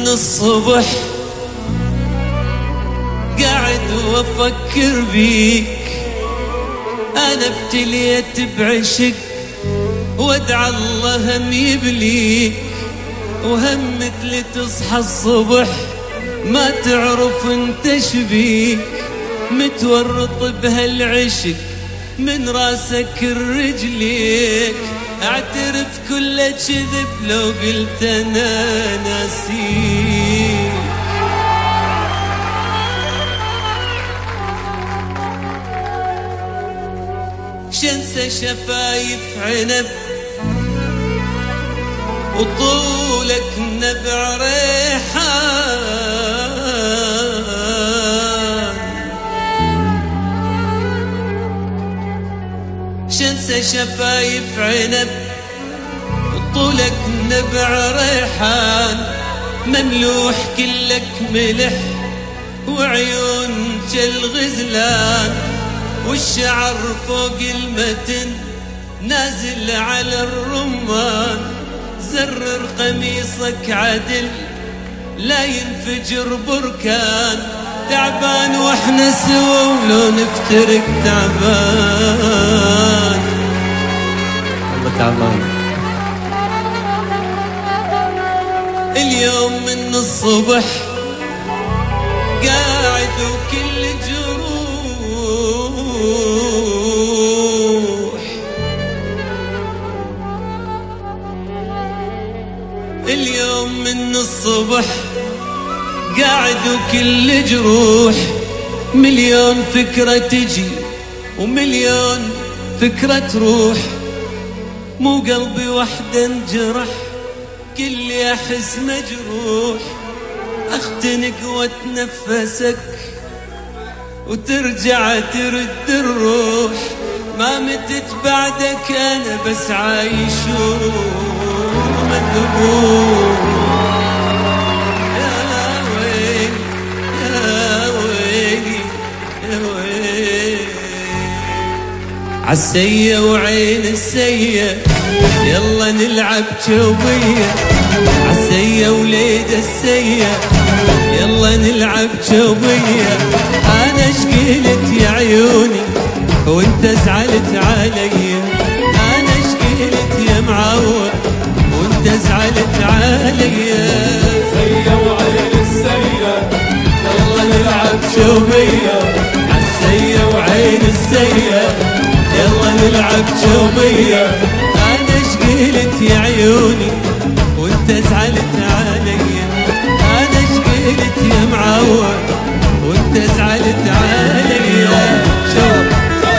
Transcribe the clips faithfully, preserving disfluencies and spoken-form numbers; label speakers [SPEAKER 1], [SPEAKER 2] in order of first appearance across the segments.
[SPEAKER 1] الصبح قاعد وافكر بيك، انا ابتليت بعشق وادعى الله هم يبليك، وهم مثل تصحى الصبح ما تعرف انت شبيك، متورط بهالعشق من راسك الرجليك، اعترف كل كذب لو قلت انا ناسيك. شنسى شفايف عنب وطولك نبع ريحان، شنسى شفايف عنب وطولك نبع ريحان، مملوح كلك ملح وعيون كالغزلان، والشعر فوق المتن نازل على الرمان، زرر قميصك عدل لا ينفجر بركان، تعبان واحنا سوا ولو نفترق تعبان.
[SPEAKER 2] والله تعبان.
[SPEAKER 1] اليوم من الصبح قاعد وكل جروح، اليوم من الصبح قاعد وكل جروح، مليون فكرة تجي ومليون فكرة تروح، مو قلبي وحده انجرح كلي احس مجروح، اختنق واتنفسك وترجع ترد الروح، ما متت بعدك انا بس عايش ومذبوح. يا ويلي يا ويلي يا ويلي عالسية وعين السية يلا نلعب جوبية، عالسية وليد السية يلا نلعب جوبية، انا شقيلت يا عيوني وانت زعلت علي، انا شقيلت يا معور وانت زعلت علي،
[SPEAKER 3] سية وعين السية
[SPEAKER 1] يلا نلعب جوبية، عالسية وعين السية يلا نلعب جوبية، انا شقيلت يا عيوني وانت زعلت علي، انا شقيلت يا معور وانت زعلت علي. شوف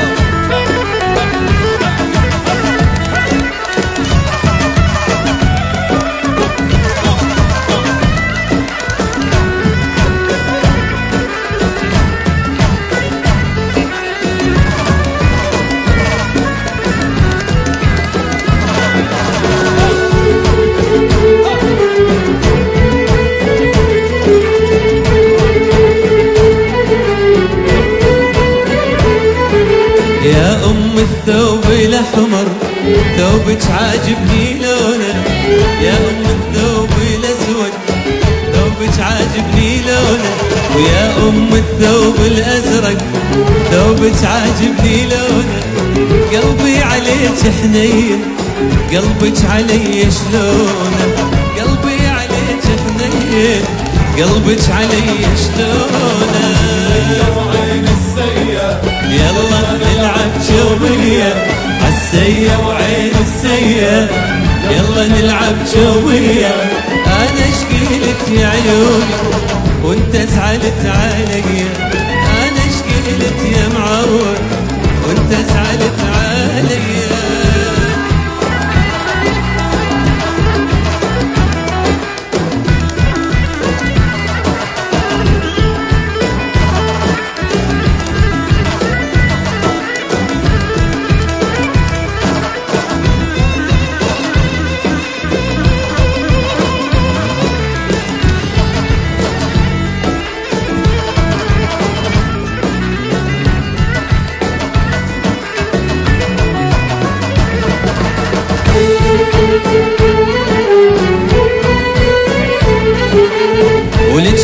[SPEAKER 1] يا أم الثوب الأحمر ثوبك عاجبني لونه، يا أم الثوب الأسود ثوبك عاجبني لونه، ويا أم الثوب الأزرق ثوبك عاجبني لونه، قلبي عليك حنين قلبك علي شلونه، قلبي عليك حنين قلبك علي شلونه.
[SPEAKER 3] وعين السية
[SPEAKER 1] يلا نلعب جوبية، عالسية وعين السية يلا نلعب جوبية، انا شقيلت يا عيوني وانت زعلت علي، انا شقيلت يا معور وانت زعلت علي.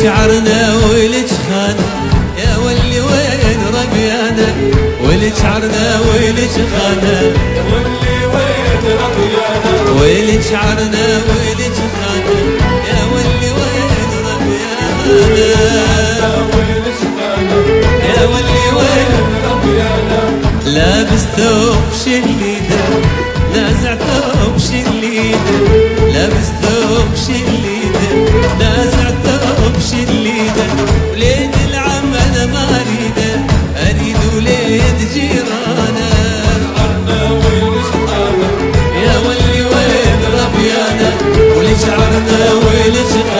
[SPEAKER 1] شعرنا ولج خانة يا ولي وين ربيانا ولج شعرنا ولج خانة
[SPEAKER 3] واللي وين ربيانا
[SPEAKER 1] ولج شعرنا ولج خانة يا ولي وين ربيانا
[SPEAKER 3] وين شفانا
[SPEAKER 1] يا ولي وين
[SPEAKER 3] ربيانا
[SPEAKER 1] لابس ثوب شليده نازع ثوب شليده لابس ثوب شليده نازع ثوب شليده وليد العم انا ما اريده اريد وليد جيرانه
[SPEAKER 3] شعرنا وين شفانا
[SPEAKER 1] يا ولي وين ربيانا ولي شعرنا ولي شخانه